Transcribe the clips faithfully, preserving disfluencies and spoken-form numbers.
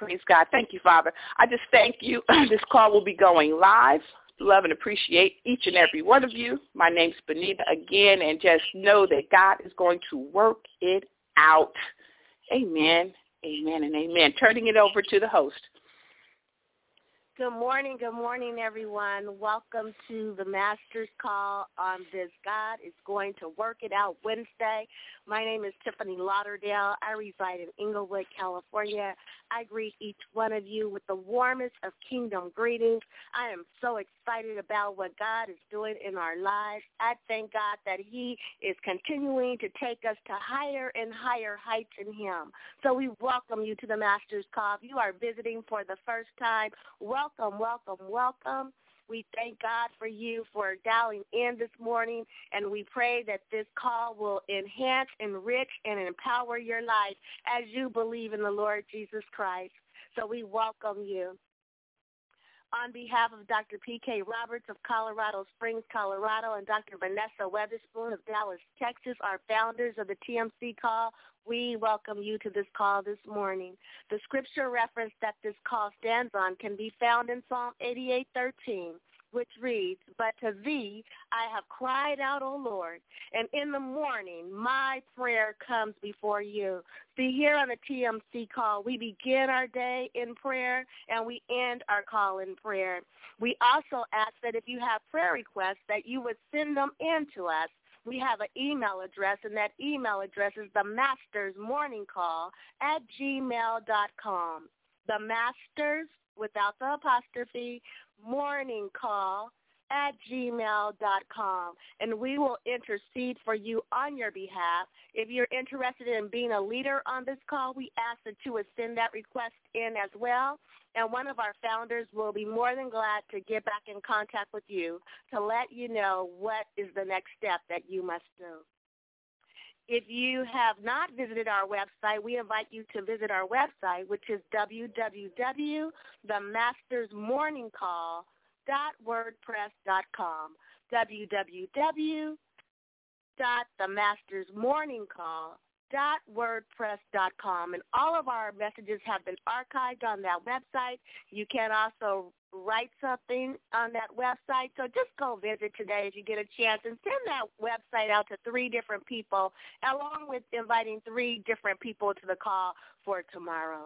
Praise God. Thank you, Father. I just thank you. This call will be going live. Love and appreciate each and every one of you. My name's Benita again, and just know that God is going to work it out. Amen, amen, and amen. Turning it over to the host. Good morning, good morning, everyone. Welcome to the Master's Call on this God is Going to Work It Out Wednesday. My name is Tiffany Lauderdale. I reside in Inglewood, California. I greet each one of you with the warmest of kingdom greetings. I am so excited about what God is doing in our lives. I thank God that he is continuing to take us to higher and higher heights in him. So we welcome you to the Master's Call. If you are visiting for the first time, welcome, welcome, welcome. We thank God for you for dialing in this morning, and we pray that this call will enhance, enrich, and empower your life as you believe in the Lord Jesus Christ. So we welcome you. On behalf of Doctor P K Roberts of Colorado Springs, Colorado, and Doctor Vanessa Weatherspoon of Dallas, Texas, our founders of the T M C call, we welcome you to this call this morning. The scripture reference that this call stands on can be found in Psalm eighty-eight thirteen, which reads, "But to thee I have cried out, O Lord, and in the morning my prayer comes before you." See, here on the T M C call, we begin our day in prayer and we end our call in prayer. We also ask that if you have prayer requests that you would send them in to us. We have an email address, and that email address is the Masters Morning Call at gmail dot com. The Masters, without the apostrophe, Morning Call at gmail dot com, and we will intercede for you on your behalf. If you're interested in being a leader on this call, we ask that you would send that request in as well, and one of our founders will be more than glad to get back in contact with you to let you know what is the next step that you must do. If you have not visited our website, we invite you to visit our website, which is w w w dot the masters morning call dot wordpress dot com, w w w dot the masters morning call dot wordpress dot com, and all of our messages have been archived on that website. You can also write something on that website, so just go visit today if you get a chance and send that website out to three different people, along with inviting three different people to the call for tomorrow.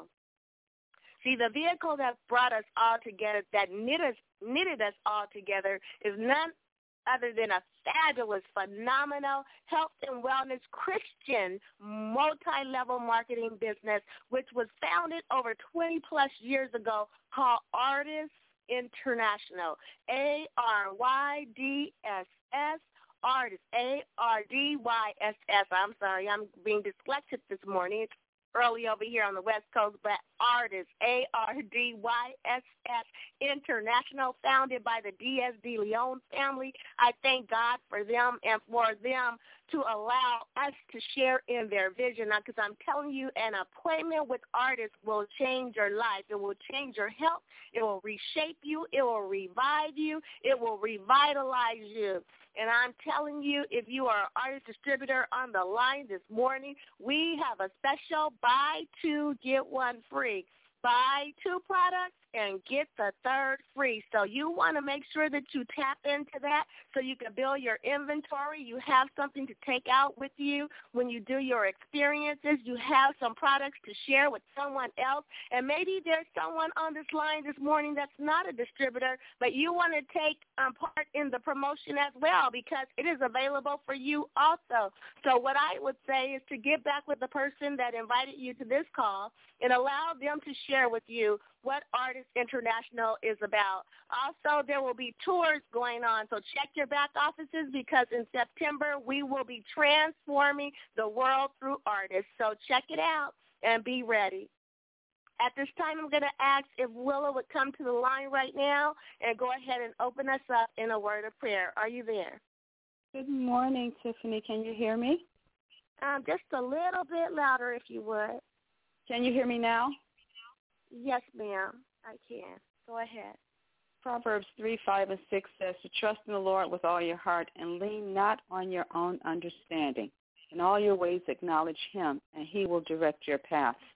See, the vehicle that brought us all together, that knit us, knitted us all together, is none other than a fabulous, phenomenal health and wellness Christian multi-level marketing business, which was founded over twenty-plus years ago, called Artist International, A R Y D S S, Artist, A R D Y S S. I'm sorry, I'm being dyslexic this morning. It's early over here on the West Coast, but Artist, A R D Y S S International, founded by the Diaz de Leon family. I thank God for them and for them to allow us to share in their vision, because I'm telling you, an appointment with artists will change your life. It will change your health. It will reshape you. It will revive you. It will revitalize you. And I'm telling you, if you are an artist distributor on the line this morning, we have a special buy two, get one free. Buy two products and get the third free. So you want to make sure that you tap into that so you can build your inventory. You have something to take out with you when you do your experiences. You have some products to share with someone else. And maybe there's someone on this line this morning that's not a distributor, but you want to take um, part in the promotion as well, because it is available for you also. So what I would say is to get back with the person that invited you to this call and allow them to share with you what Artist International is about. Also, there will be tours going on, so check your back offices, because in September we will be transforming the world through artists. So check it out and be ready. At this time, I'm going to ask if Willa would come to the line right now and go ahead and open us up in a word of prayer. Are you there? Good morning, Tiffany. Can you hear me? Um, just a little bit louder, if you would. Can you hear me now? Yes, ma'am, I can. Go ahead. Proverbs three, five, and six says to trust in the Lord with all your heart and lean not on your own understanding. In all your ways acknowledge him, and he will direct your path.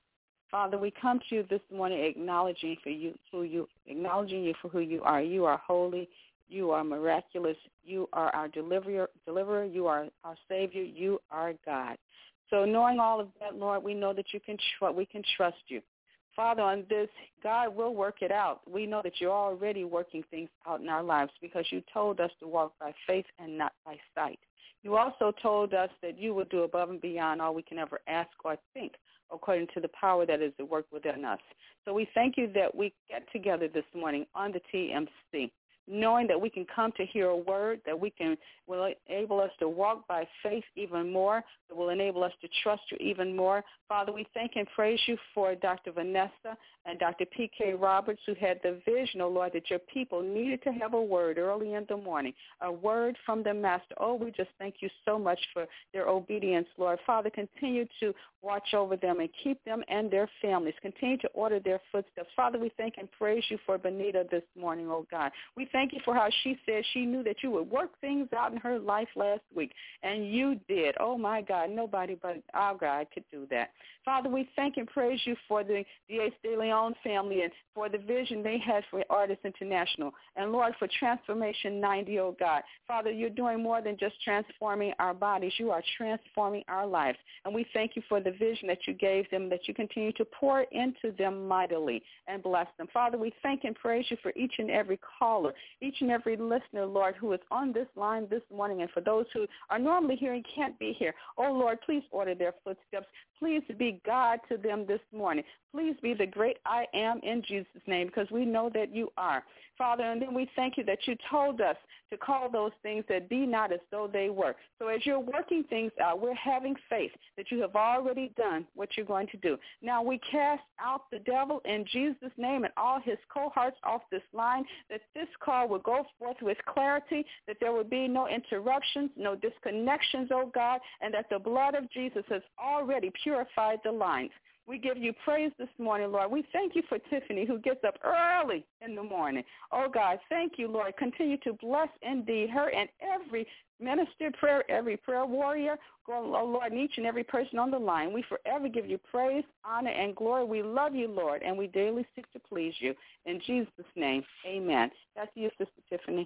Father, we come to you this morning acknowledging for you who you acknowledging you for who you are. You are holy. You are miraculous. You are our deliverer. Deliverer. You are our Savior. You are God. So knowing all of that, Lord, we know that you can tr- we can trust you. Father, on this, God will work it out. We know that you're already working things out in our lives because you told us to walk by faith and not by sight. You also told us that you would do above and beyond all we can ever ask or think, according to the power that is at work within us. So we thank you that we get together this morning on the T M C, knowing that we can come to hear a word, that we can will enable us to walk by faith even more, that will enable us to trust you even more. Father, we thank and praise you for Doctor Vanessa and Doctor P K Roberts, who had the vision, oh Lord, that your people needed to have a word early in the morning, a word from the Master. Oh, we just thank you so much for their obedience, Lord. Father, continue to watch over them and keep them and their families. Continue to order their footsteps. Father, we thank and praise you for Benita this morning, oh God. We thank you for how she said she knew that you would work things out in her life last week, and you did. Oh, my God, nobody but our God could do that. Father, we thank and praise you for the D H De Leon family and for the vision they had for Artists International. And, Lord, for Transformation ninety, oh God. Father, you're doing more than just transforming our bodies. You are transforming our lives. And we thank you for the vision that you gave them, that you continue to pour into them mightily and bless them. Father, we thank and praise you for each and every caller, each and every listener, Lord, who is on this line this morning, and for those who are normally here and can't be here. Oh, Lord, please order their footsteps. Please be God to them this morning. Please be the great I am in Jesus' name, because we know that you are. Father, and then we thank you that you told us to call those things that be not as though they were. So as you're working things out, we're having faith that you have already done what you're going to do. Now we cast out the devil in Jesus' name and all his cohorts off this line, that this call will go forth with clarity, that there will be no interruptions, no disconnections, oh God, and that the blood of Jesus has already purified the lines. We give you praise this morning, Lord. We thank you for Tiffany, who gets up early in the morning. Oh, God, thank you, Lord. Continue to bless indeed her and every ministered prayer, every prayer warrior, oh, Lord, and each and every person on the line. We forever give you praise, honor, and glory. We love you, Lord, and we daily seek to please you. In Jesus' name, amen. That's you, Sister Tiffany.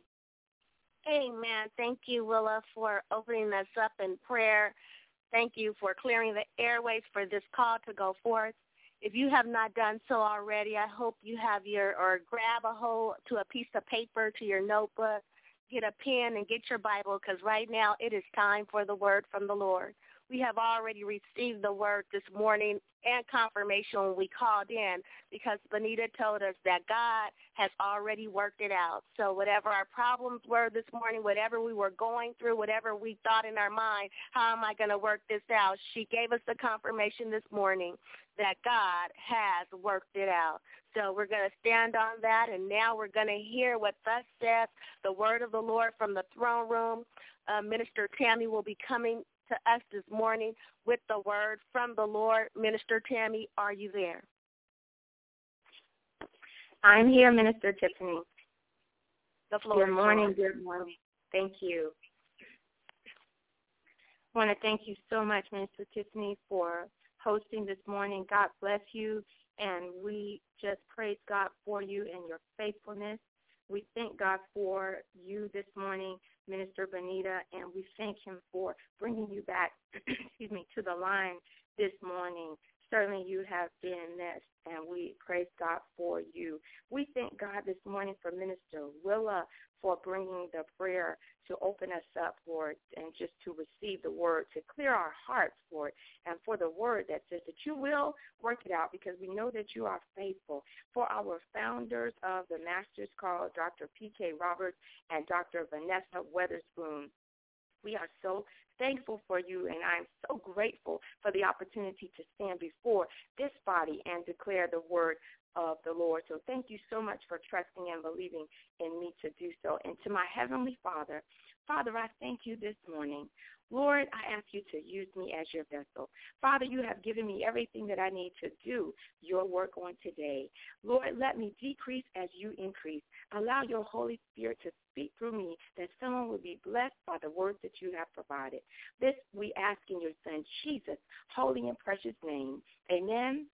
Amen. Thank you, Willa, for opening us up in prayer. Thank you for clearing the airways for this call to go forth. If you have not done so already, I hope you have your, or grab a hold to a piece of paper, to your notebook, get a pen and get your Bible, because right now it is time for the word from the Lord. We have already received the word this morning and confirmation when we called in, because Benita told us that God has already worked it out. So whatever our problems were this morning, whatever we were going through, whatever we thought in our mind, how am I going to work this out? She gave us the confirmation this morning that God has worked it out. So we're going to stand on that, and now we're going to hear what thus says the word of the Lord from the throne room. Uh, Minister Tammy will be coming to us this morning with the word from the Lord. Minister Tammy, are you there? I'm here, Minister Tiffany. The floor. Good morning, good morning. Thank you. I want to thank you so much, Minister Tiffany, for hosting this morning. God bless you, and we just praise God for you and your faithfulness. We thank God for you this morning, Minister Benita, and we thank him for bringing you back, excuse me, to the line this morning. Certainly you have been missed, and we praise God for you. We thank God this morning for Minister Willa for bringing the prayer to open us up, Lord, and just to receive the word, to clear our hearts, Lord, and for the word that says that you will work it out, because we know that you are faithful. For our founders of the Master's Call, Doctor P K Roberts and Doctor Vanessa Weatherspoon, we are so thankful for you, and I'm so grateful for the opportunity to stand before this body and declare the word of the Lord. So thank you so much for trusting and believing in me to do so. And to my Heavenly Father, Father, I thank you this morning. Lord, I ask you to use me as your vessel. Father, you have given me everything that I need to do your work on today. Lord, let me decrease as you increase. Allow your Holy Spirit to speak through me, that someone will be blessed by the words that you have provided. This we ask in your Son, Jesus' holy and precious name. Amen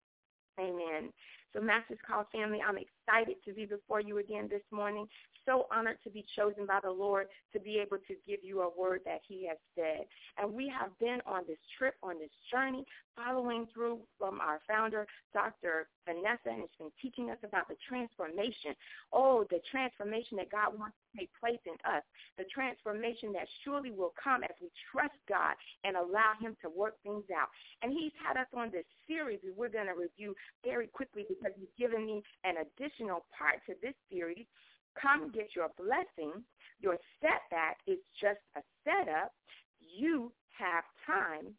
Amen. So Master's Call family, I'm excited to be before you again this morning. So honored to be chosen by the Lord to be able to give you a word that he has said. And we have been on this trip, on this journey, following through from our founder, Doctor Vanessa, and has been teaching us about the transformation. Oh, the transformation that God wants to take place in us, the transformation that surely will come as we trust God and allow him to work things out. And he's had us on this series that we're going to review very quickly because he's given me an additional part to this series. Come get your blessing. Your setback is just a setup. You have time.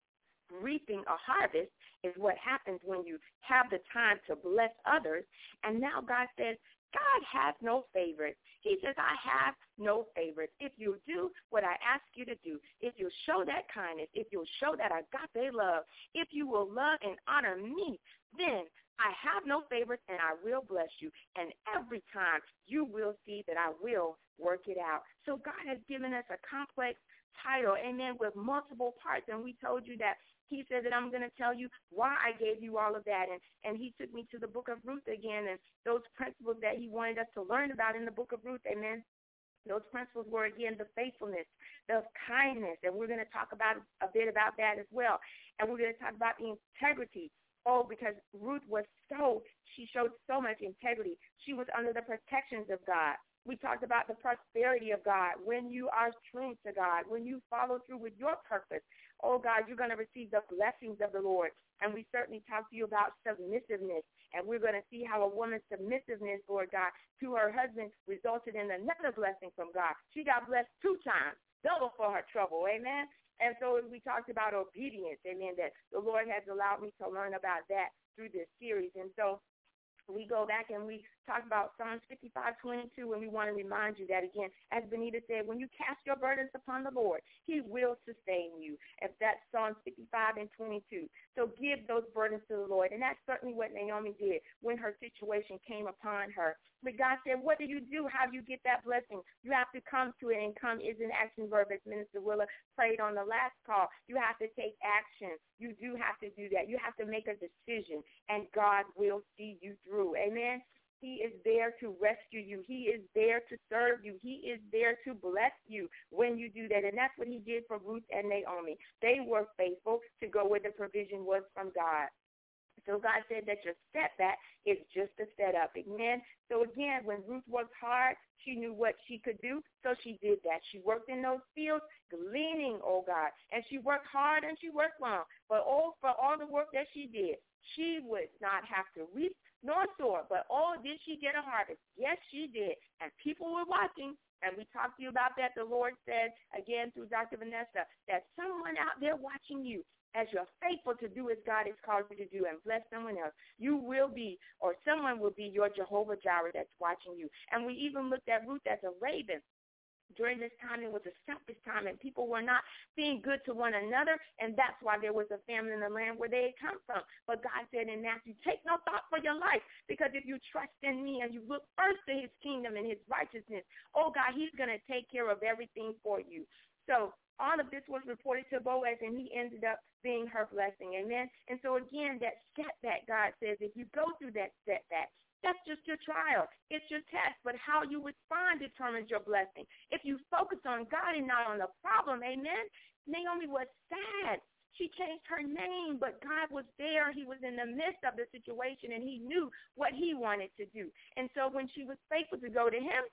Reaping a harvest is what happens when you have the time to bless others. And now God says, God has no favorites. He says, I have no favorites. If you do what I ask you to do, if you show that kindness, if you'll show that agape love, if you will love and honor me, then I have no favorites and I will bless you. And every time you will see that I will work it out. So God has given us a complex title, amen, with multiple parts. And we told you that he said that I'm going to tell you why I gave you all of that. And, and he took me to the book of Ruth again and those principles that he wanted us to learn about in the book of Ruth, amen. Those principles were, again, the faithfulness, the kindness, and we're going to talk about a bit about that as well. And we're going to talk about the integrity. Oh, because Ruth was so, she showed so much integrity. She was under the protections of God. We talked about the prosperity of God. When you are true to God, when you follow through with your purpose, oh, God, you're going to receive the blessings of the Lord. And we certainly talked to you about submissiveness. And we're going to see how a woman's submissiveness, Lord God, to her husband resulted in another blessing from God. She got blessed two times, double for her trouble. Amen. And so we talked about obedience, amen, that the Lord has allowed me to learn about that through this series. And so we go back and we talk about Psalms fifty-five twenty-two, and we want to remind you that, again, as Benita said, when you cast your burdens upon the Lord, he will sustain you. If that's Psalms fifty-five and twenty-two. So give those burdens to the Lord. And that's certainly what Naomi did when her situation came upon her. But God said, what do you do? How do you get that blessing? You have to come to it, and come is an action verb, as Minister Willa prayed on the last call. You have to take action. You do have to do that. You have to make a decision, and God will see you through. Amen? He is there to rescue you. He is there to serve you. He is there to bless you when you do that. And that's what he did for Ruth and Naomi. They were faithful to go where the provision was from God. So God said that your setback is just a setup. Amen. So again, when Ruth worked hard, she knew what she could do, so she did that. She worked in those fields, gleaning, oh God, and she worked hard and she worked long. But oh, for all the work that she did, she would not have to reap nor sow. But oh, did she get a harvest? Yes, she did. And people were watching. And we talked to you about that. The Lord said, again, through Doctor Vanessa, that someone out there watching you, as you're faithful to do as God has called you to do and bless someone else, you will be, or someone will be your Jehovah Jireh that's watching you. And we even looked at Ruth as a raven. During this time, it was a selfish time, and people were not being good to one another, and that's why there was a famine in the land where they had come from. But God said in Matthew, take no thought for your life, because if you trust in me and you look first to his kingdom and his righteousness, oh, God, he's going to take care of everything for you. So all of this was reported to Boaz, and he ended up being her blessing. Amen. And so, again, that setback, God says, if you go through that setback, that's just your trial. It's your test. But how you respond determines your blessing. If you focus on God and not on the problem, amen, Naomi was sad. She changed her name, but God was there. He was in the midst of the situation, and he knew what he wanted to do. And so when she was faithful to go to him,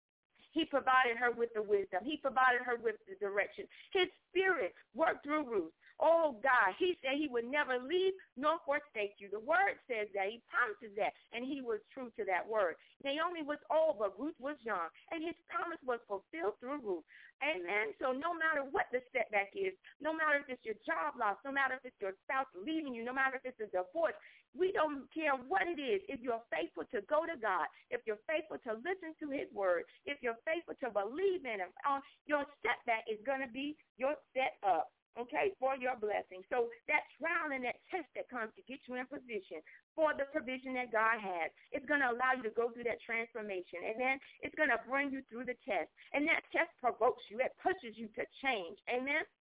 he provided her with the wisdom. He provided her with the direction. His spirit worked through Ruth. Oh, God, he said he would never leave nor forsake you. The word says that. He promises that, and he was true to that word. Naomi was old, but Ruth was young, and his promise was fulfilled through Ruth. Amen. So no matter what the setback is, no matter if it's your job loss, no matter if it's your spouse leaving you, no matter if it's a divorce, we don't care what it is. If you're faithful to go to God, if you're faithful to listen to his word, if you're faithful to believe in him, uh, your setback is going to be your set up. Okay, for your blessing. So that trial and that test that comes to get you in position for the provision that God has, it's going to allow you to go through that transformation. Amen. It's going to bring you through the test. And that test provokes you. It pushes you to change. Amen.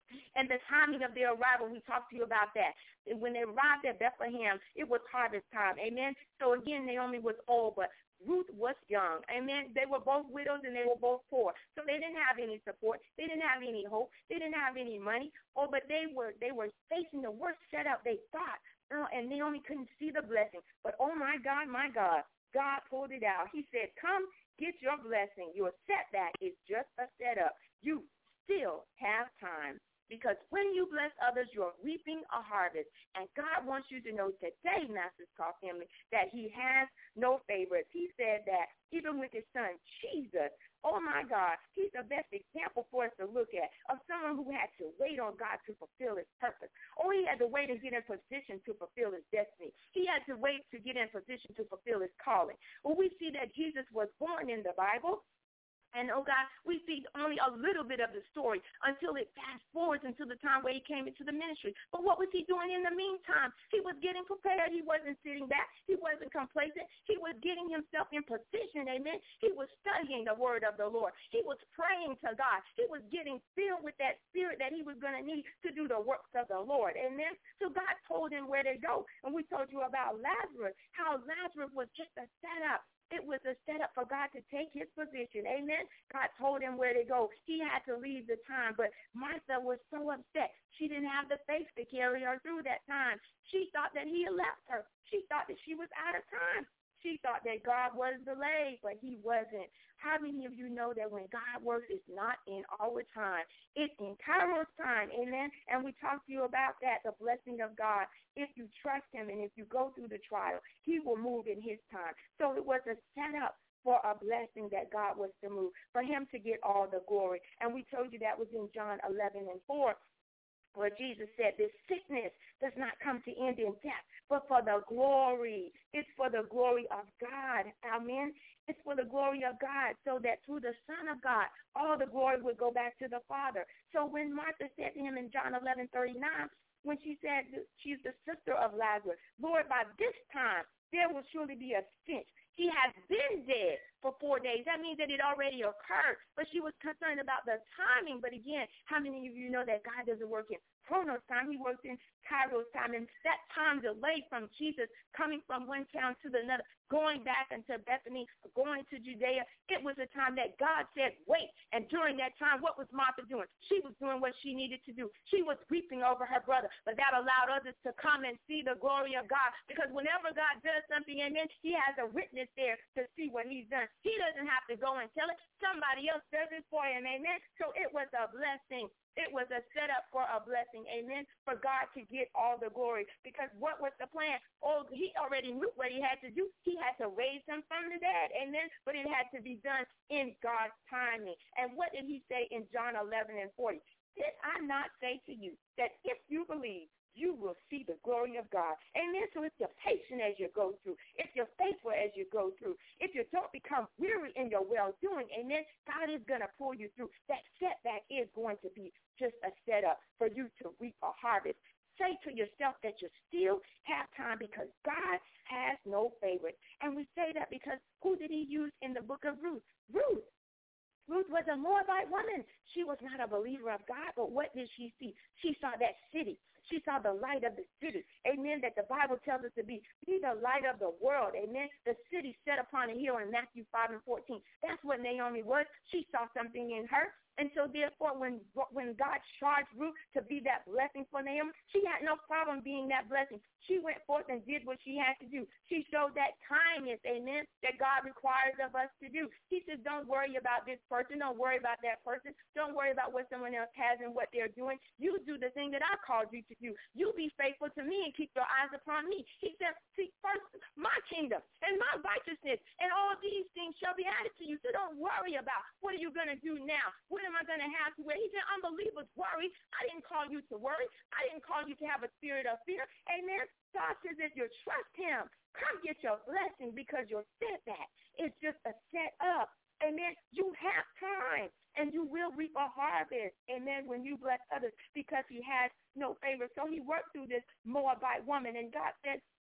And the timing of their arrival, we talked to you about that. When they arrived at Bethlehem, it was harvest time. Amen. So again, Naomi was old, but Ruth was young. Amen. They were both widows and they were both poor. So they didn't have any support. They didn't have any hope. They didn't have any money. Oh, but they were they were facing the worst setup they thought. Oh, and Naomi couldn't see the blessing. But oh my God, my God, God pulled it out. He said, come get your blessing. Your setback is just a setup. You still have time. Because when you bless others, you're reaping a harvest. And God wants you to know today, Master's Call family, that he has no favorites. He said that even with his son, Jesus, oh, my God, he's the best example for us to look at of someone who had to wait on God to fulfill his purpose. Oh, he had to wait and get in position to fulfill his destiny. He had to wait to get in position to fulfill his calling. Well, we see that Jesus was born in the Bible. And, oh, God, we see only a little bit of the story until it fast forwards until the time where he came into the ministry. But what was he doing in the meantime? He was getting prepared. He wasn't sitting back. He wasn't complacent. He was getting himself in position, amen. He was studying the word of the Lord. He was praying to God. He was getting filled with that spirit that he was going to need to do the works of the Lord, amen. So God told him where to go. And we told you about Lazarus, how Lazarus was just a setup. It was a setup for God to take his position. Amen. God told him where to go. He had to leave the time. But Martha was so upset. She didn't have the faith to carry her through that time. She thought that he had left her. She thought that she was out of time. She thought that God was delayed, but he wasn't. How many of you know that when God works, it's not in our time? It's in Kairos time, amen? And we talked to you about that, the blessing of God. If you trust him and if you go through the trial, he will move in his time. So it was a setup for a blessing that God was to move, for him to get all the glory. And we told you that was in John eleven and four. Where Jesus said this sickness does not come to end in death, but for the glory. It's for the glory of God. Amen. It's for the glory of God, so that through the Son of God, all the glory would go back to the Father. So when Martha said to him in John eleven thirty-nine, when she said she's the sister of Lazarus, Lord, by this time there will surely be a stench. He has been dead for four days. That means that it already occurred. But she was concerned about the timing. But again, how many of you know that God doesn't work in Chronos time? He works in Kairos time. And that time delay from Jesus coming from one town to the another, going back into Bethany, going to Judea, it was a time that God said, wait. And during that time, what was Martha doing? She was doing what she needed to do. She was weeping over her brother. But that allowed others to come and see the glory of God. Because whenever God does something, amen, he has a witness there to see what he's done. He doesn't have to go and tell it. Somebody else does it for him, amen. So it was a blessing. It was a setup for a blessing, amen, for God to get all the glory. Because what was the plan? Oh, he already knew what he had to do. He had to raise him from the dead, amen, but it had to be done in God's timing. And what did he say in John eleven and forty? Did I not say to you that if you believe, you will see the glory of God. Amen. So if you're patient as you go through, if you're faithful as you go through, if you don't become weary in your well-doing, amen, God is going to pull you through. That setback is going to be just a setup for you to reap a harvest. Say to yourself that you still have time because God has no favorites. And we say that because who did he use in the book of Ruth? Ruth. Ruth was a Moabite woman. She was not a believer of God, but what did she see? She saw that city. She saw the light of the city, amen, that the Bible tells us to be. Be the light of the world, amen. The city set upon a hill in Matthew five and fourteen. That's what Naomi was. She saw something in her. And so, therefore, when when God charged Ruth to be that blessing for Naomi, she had no problem being that blessing. She went forth and did what she had to do. She showed that kindness, amen, that God requires of us to do. He says, don't worry about this person. Don't worry about that person. Don't worry about what someone else has and what they're doing. You do the thing that I called you to do. You be faithful to me and keep your eyes upon me. He said, seek first my kingdom and my righteousness, and all these things shall be added to you. So don't worry about what are you going to do now. What am I going to have to wear? He said, unbelievers worry. I didn't call you to worry. I didn't call you to have a spirit of fear. Amen. God says if you trust him, come get your blessing because your setback is just a set up. Amen. You have time and you will reap a harvest. Amen. When you bless others because he has no favor. So he worked through this Moabite woman, and God said,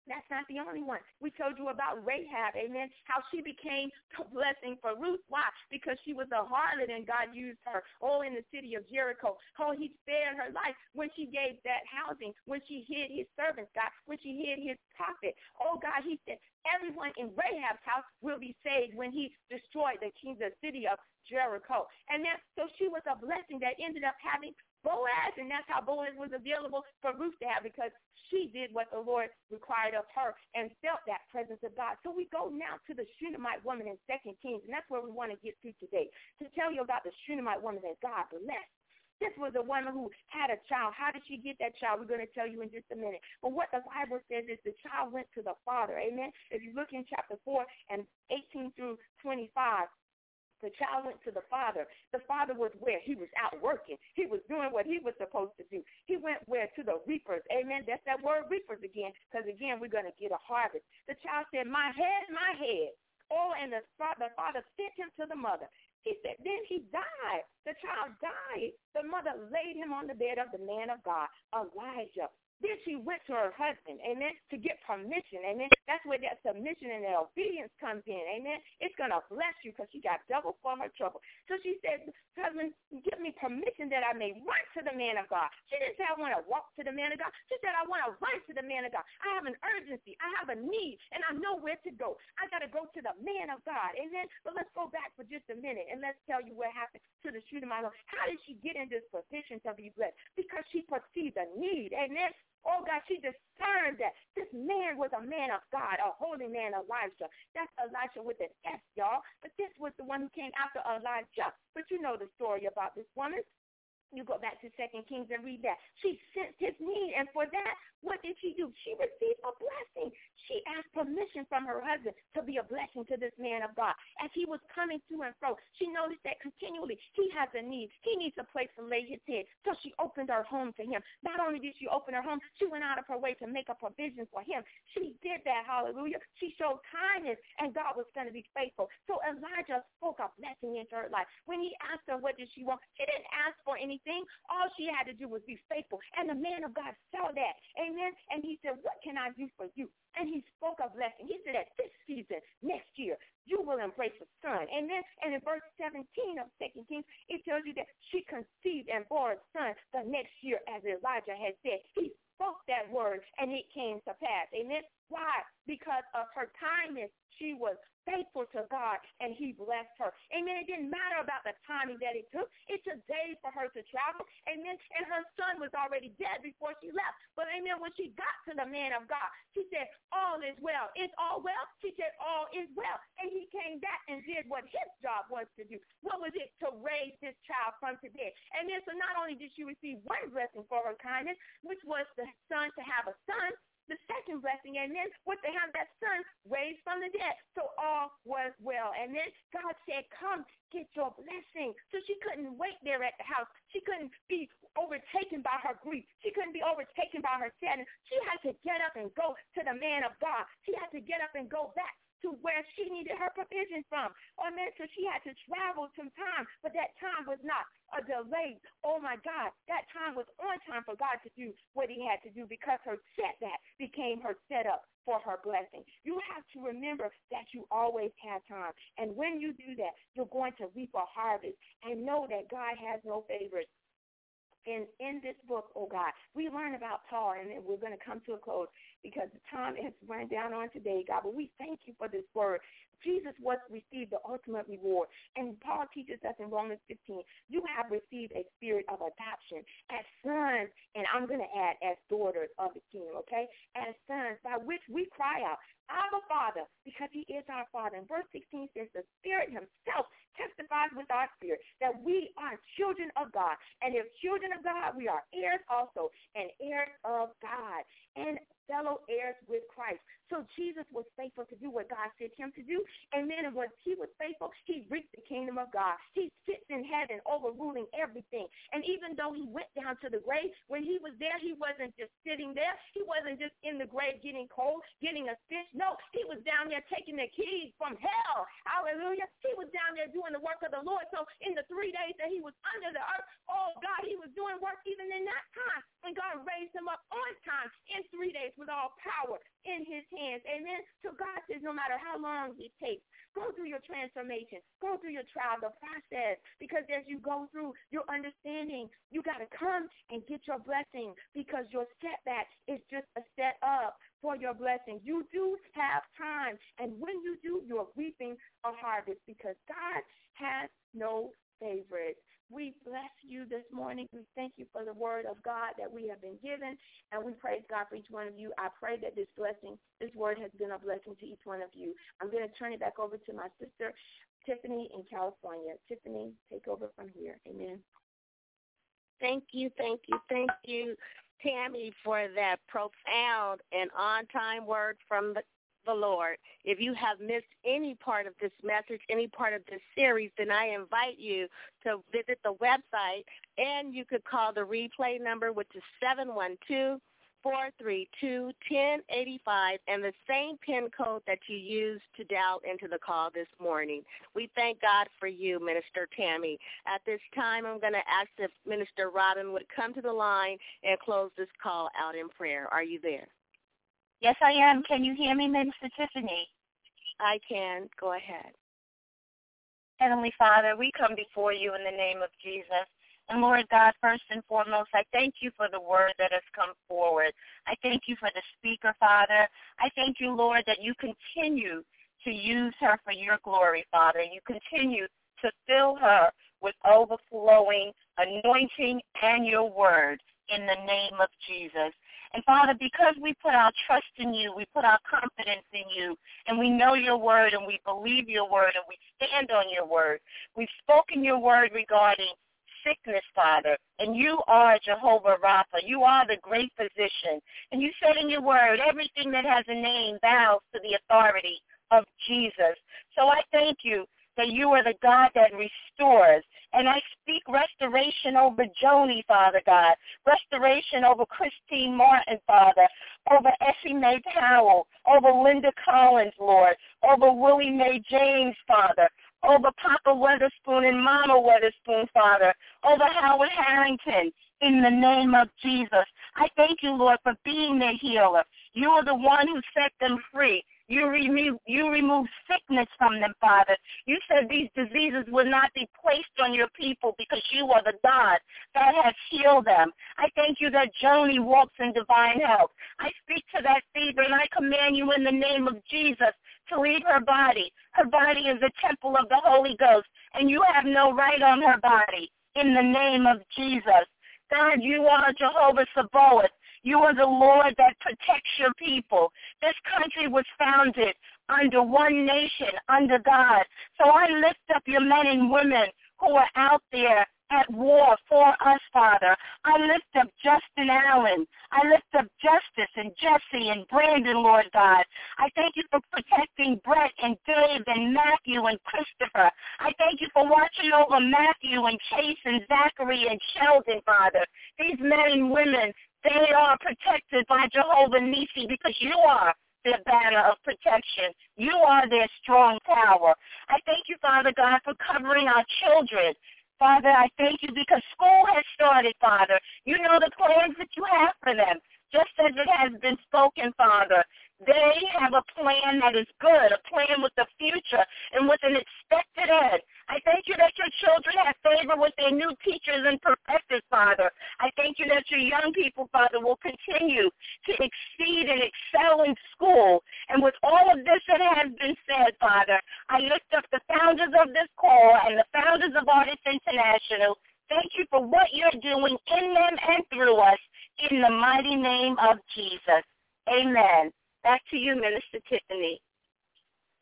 That's not the only one. We told you about Rahab, amen, how she became a blessing for Ruth. Why? Because she was a harlot and God used her, oh, in the city of Jericho. Oh, he spared her life when she gave that housing, when she hid his servants, God, when she hid his prophet. Oh, God, he said everyone in Rahab's house will be saved when he destroyed the king, the city of Jericho. And that, so she was a blessing that ended up having Boaz, and that's how Boaz was available for Ruth to have, because she did what the Lord required of her and felt that presence of God. So we go now to the Shunammite woman in Second Kings, and that's where we want to get to today, to tell you about the Shunammite woman that God blessed. This was a woman who had a child. How did she get that child? We're going to tell you in just a minute. But what the Bible says is the child went to the father. Amen. If you look in chapter four and eighteen through twenty-five, the child went to the father. The father was where? He was out working. He was doing what he was supposed to do. He went where? To the reapers. Amen. That's that word reapers again, because, again, we're going to get a harvest. The child said, my head, my head. Oh, and the, the father sent him to the mother. He said, then he died. The child died. The mother laid him on the bed of the man of God, Elijah. Then she went to her husband, amen, to get permission, amen. That's where that submission and that obedience comes in, amen. It's going to bless you because she got double for her trouble. So she said, husband, give me permission that I may run to the man of God. She didn't say I want to walk to the man of God. She said I want to run to the man of God. I have an urgency. I have a need, and I know where to go. I got to go to the man of God, amen. But let's go back for just a minute, and let's tell you what happened to the Shunammite. How did she get in this position to be blessed? Because she perceived a need, amen. Oh, God, she discerned that this man was a man of God, a holy man, Elijah. That's Elijah with an S, y'all. But this was the one who came after Elijah. But you know the story about this woman. You go back to Second Kings and read that. She sensed his need, and for that, what did she do? She received a blessing. She asked permission from her husband to be a blessing to this man of God. As he was coming to and fro, she noticed that continually he has a need. He needs a place to lay his head. So she opened her home to him. Not only did she open her home, she went out of her way to make a provision for him. She did that, hallelujah. She showed kindness, and God was going to be faithful. So Elijah spoke a blessing into her life. When he asked her what did she want, she didn't ask for anything. All she had to do was be faithful. And the man of God saw that. Amen. And he said, what can I do for you? And he spoke a blessing. He said, at this season, next year, you will embrace a son. Amen. And in verse seventeen of Second Kings, it tells you that she conceived and bore a son the next year, as Elijah had said. He spoke that word, and it came to pass. Amen. Why? Because of her kindness, she was faithful to God, and he blessed her. Amen. It didn't matter about the timing that it took. It took days for her to travel. Amen. And her son was already dead before she left. But, amen, when she got to the man of God, she said, all is well. Is all well? She said, all is well. And he came back and did what his job was to do. What was it? To raise this child from the dead. Amen. So not only did she receive one blessing for her kindness, which was the son to have a son, the second blessing, and then what to have that son raised from the dead. So all was well. And then God said, come, get your blessing. So she couldn't wait there at the house. She couldn't be overtaken by her grief. She couldn't be overtaken by her sadness. She had to get up and go to the man of God. She had to get up and go back to where she needed her provision from. Oh, man, so she had to travel some time, but that time was not a delay. Oh, my God, that time was on time for God to do what he had to do, because her setback became her setup for her blessing. You have to remember that you always have time, and when you do that, you're going to reap a harvest, and know that God has no favorites. In, in this book, oh God, we learn about Paul, and we're going to come to a close because the time has run down on today, God, but we thank you for this word. Jesus was received the ultimate reward, and Paul teaches us in Romans fifteen, you have received a spirit of adoption as sons, and I'm going to add as daughters of the kingdom, okay, as sons, by which we cry out, Abba, Father, because he is our Father. And verse sixteen says the Spirit himself testifies with our spirit that we are children of God. And if children of God, we are heirs also, and heirs of God, and fellow heirs with Christ. So Jesus was faithful to do what God said him to do. And then when he was faithful, he reached the kingdom of God. He sits in heaven overruling everything. And even though he went down to the grave, when he was there, he wasn't just sitting there. He wasn't just in the grave getting cold, getting a stitch. No, he was down down there taking the keys from hell. Hallelujah. He was down there doing the work of the Lord. So in the three days that he was under the earth, oh, God, he was doing work even in that time. And God raised him up on time in three days with all power in his hands. Amen. So God says no matter how long it takes, go through your transformation. Go through your trial, the process. Because as you go through your understanding, you got to come and get your blessing, because your setback is just a set up for your blessing. You do have time. And when you do, you're reaping a harvest, because God has no favorites. We bless you this morning. We thank you for the word of God that we have been given, and we praise God for each one of you. I pray that this blessing, this word has been a blessing to each one of you. I'm going to turn it back over to my sister, Tiffany, in California. Tiffany, take over from here. Amen. Thank you, thank you, thank you, Tammy, for that profound and on-time word from the the Lord. If you have missed any part of this message, any part of this series, then I invite you to visit the website, and you could call the replay number, which is seven one two, four three two, one zero eight five, and the same PIN code that you used to dial into the call this morning. We thank God for you, Minister Tammy. At this time, I'm going to ask if Minister Robin would come to the line and close this call out in prayer. Are you there? Yes, I am. Can you hear me, Minister Tiffany? I can. Go ahead. Heavenly Father, we come before you in the name of Jesus. And Lord God, first and foremost, I thank you for the word that has come forward. I thank you for the speaker, Father. I thank you, Lord, that you continue to use her for your glory, Father. You continue to fill her with overflowing anointing and your word in the name of Jesus. And, Father, because we put our trust in you, we put our confidence in you, and we know your word, and we believe your word, and we stand on your word. We've spoken your word regarding sickness, Father, and you are Jehovah Rapha. You are the great physician. And you said in your word, everything that has a name bows to the authority of Jesus. So I thank you that you are the God that restores. And I speak restoration over Joni, Father God, restoration over Christine Martin, Father, over Essie Mae Powell, over Linda Collins, Lord, over Willie Mae James, Father, over Papa Weatherspoon and Mama Weatherspoon, Father, over Howard Harrington, in the name of Jesus. I thank you, Lord, for being their healer. You are the one who set them free. You remove, you remove sickness from them, Father. You said these diseases will not be placed on your people because you are the God that has healed them. I thank you that Joni walks in divine health. I speak to that fever, and I command you in the name of Jesus to leave her body. Her body is a temple of the Holy Ghost, and you have no right on her body in the name of Jesus. God, you are Jehovah Sabaoth. You are the Lord that protects your people. This country was founded under one nation, under God. So I lift up your men and women who are out there at war for us, Father. I lift up Justin Allen. I lift up Justice and Jesse and Brandon, Lord God. I thank you for protecting Brett and Dave and Matthew and Christopher. I thank you for watching over Matthew and Chase and Zachary and Sheldon, Father. These men and women, they are protected by Jehovah Nissi because you are their banner of protection. You are their strong tower. I thank you, Father God, for covering our children. Father, I thank you because school has started, Father. You know the plans that you have for them, just as it has been spoken, Father. They have a plan that is good, a plan with the future and with an expected end. I thank you that your children have favor with their new teachers and professors, Father. I thank you that your young people, Father, will continue to exceed and excel in school. And with all of this that has been said, Father, I lift up the founders of this call and the founders of Artists International. Thank you for what you're doing in them and through us in the mighty name of Jesus. Amen. Back to you, Minister Tiffany.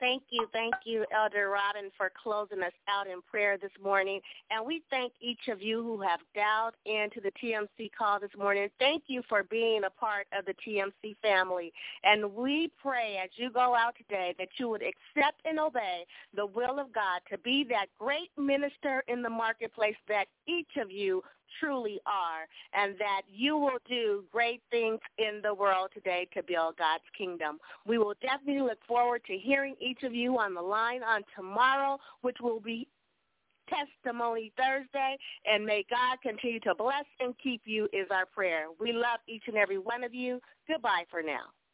Thank you. Thank you, Elder Robin, for closing us out in prayer this morning. And we thank each of you who have dialed into the T M C call this morning. Thank you for being a part of the T M C family. And we pray as you go out today that you would accept and obey the will of God to be that great minister in the marketplace that each of you truly are, and that you will do great things in the world today to build God's kingdom. We will definitely look forward to hearing each of you on the line on tomorrow, which will be Testimony Thursday, and may God continue to bless and keep you is our prayer. We love each and every one of you. Goodbye for now.